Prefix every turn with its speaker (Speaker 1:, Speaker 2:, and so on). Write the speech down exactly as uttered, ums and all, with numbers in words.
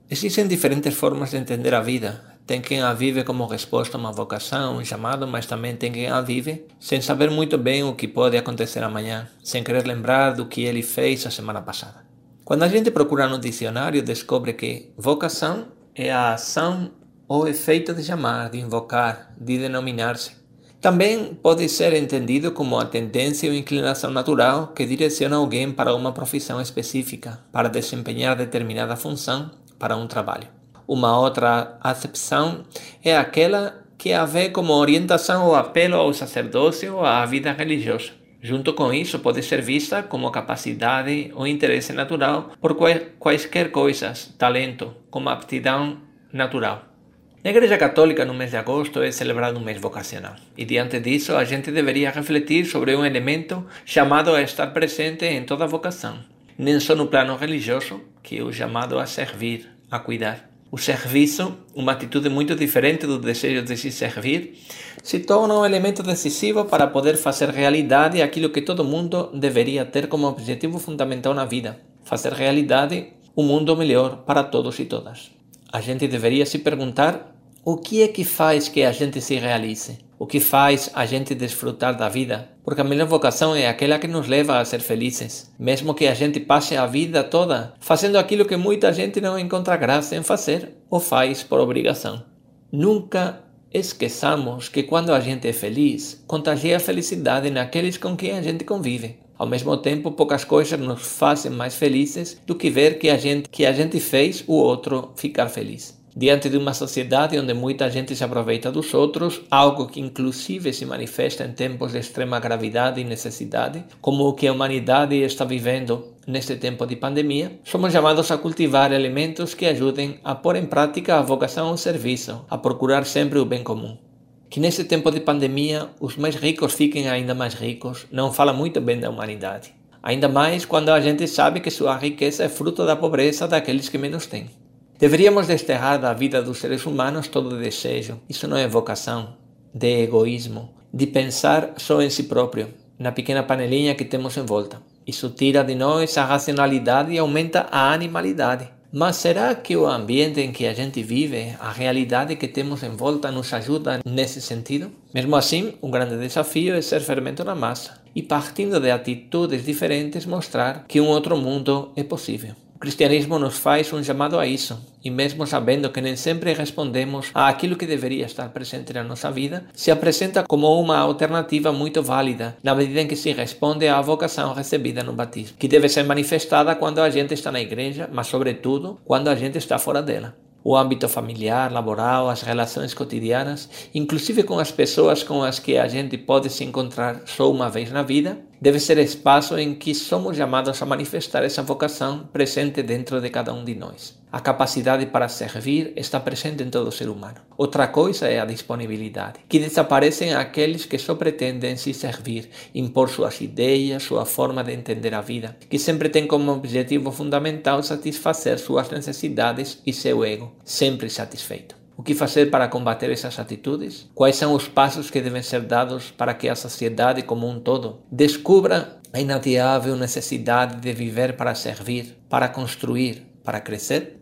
Speaker 1: Existem diferentes formas de entender a vida. Tem quem a vive como resposta a uma vocação, um chamado, mas também tem quem a vive sem saber muito bem o que pode acontecer amanhã, sem querer lembrar do que ele fez a semana passada. Quando a gente procura no dicionário, descobre que vocação é a ação ou efeito de chamar, de invocar, de denominar-se. Também pode ser entendido como a tendência ou inclinação natural que direciona alguém para uma profissão específica, para desempenhar determinada função, para um trabalho. Uma outra acepção é aquela que a vê como orientação ou apelo ao sacerdócio ou à vida religiosa. Junto com isso, pode ser vista como capacidade ou interesse natural por quaisquer coisas, talento, como aptidão natural. Na Igreja Católica, no mês de agosto, é celebrado um mês vocacional. E diante disso, a gente deveria refletir sobre um elemento chamado a estar presente em toda vocação. Nem só no plano religioso, que é o chamado a servir, a cuidar. O serviço, uma atitude muito diferente do desejo de se servir, se torna um elemento decisivo para poder fazer realidade aquilo que todo mundo deveria ter como objetivo fundamental na vida. Fazer realidade um mundo melhor para todos e todas. A gente deveria se perguntar o que é que faz que a gente se realize, o que faz a gente desfrutar da vida, porque a melhor vocação é aquela que nos leva a ser felizes, mesmo que a gente passe a vida toda fazendo aquilo que muita gente não encontra graça em fazer ou faz por obrigação. Nunca esqueçamos que quando a gente é feliz, contagia a felicidade naqueles com quem a gente convive. Ao mesmo tempo, poucas coisas nos fazem mais felizes do que ver que a gente, que a gente fez o outro ficar feliz. Diante de uma sociedade onde muita gente se aproveita dos outros, algo que inclusive se manifesta em tempos de extrema gravidade e necessidade, como o que a humanidade está vivendo neste tempo de pandemia, somos chamados a cultivar elementos que ajudem a pôr em prática a vocação ao serviço, a procurar sempre o bem comum. Que nesse tempo de pandemia os mais ricos fiquem ainda mais ricos não fala muito bem da humanidade. Ainda mais quando a gente sabe que sua riqueza é fruto da pobreza daqueles que menos têm. Deveríamos desterrar da vida dos seres humanos todo desejo. Isso não é vocação, de egoísmo, de pensar só em si próprio, na pequena panelinha que temos em volta. Isso tira de nós a racionalidade e aumenta a animalidade. Mas será que o ambiente em que a gente vive, a realidade que temos em volta, nos ajuda nesse sentido? Mesmo assim, um grande desafio é ser fermento na massa e, partindo de atitudes diferentes, mostrar que um outro mundo é possível. O cristianismo nos faz um chamado a isso, e mesmo sabendo que nem sempre respondemos àquilo que deveria estar presente na nossa vida, se apresenta como uma alternativa muito válida, na medida em que se responde à vocação recebida no batismo, que deve ser manifestada quando a gente está na igreja, mas sobretudo quando a gente está fora dela. O âmbito familiar, laboral, as relações cotidianas, inclusive com as pessoas com as que a gente pode se encontrar só uma vez na vida, deve ser espaço em que somos chamados a manifestar essa vocação presente dentro de cada um de nós. A capacidade para servir está presente em todo ser humano. Outra coisa é a disponibilidade, que desaparecem aqueles que só pretendem se servir, impor suas ideias, sua forma de entender a vida, que sempre têm como objetivo fundamental satisfazer suas necessidades e seu ego, sempre satisfeito. O que fazer para combater essas atitudes? Quais são os passos que devem ser dados para que a sociedade como um todo descubra a inadiável necessidade de viver para servir, para construir, para crescer?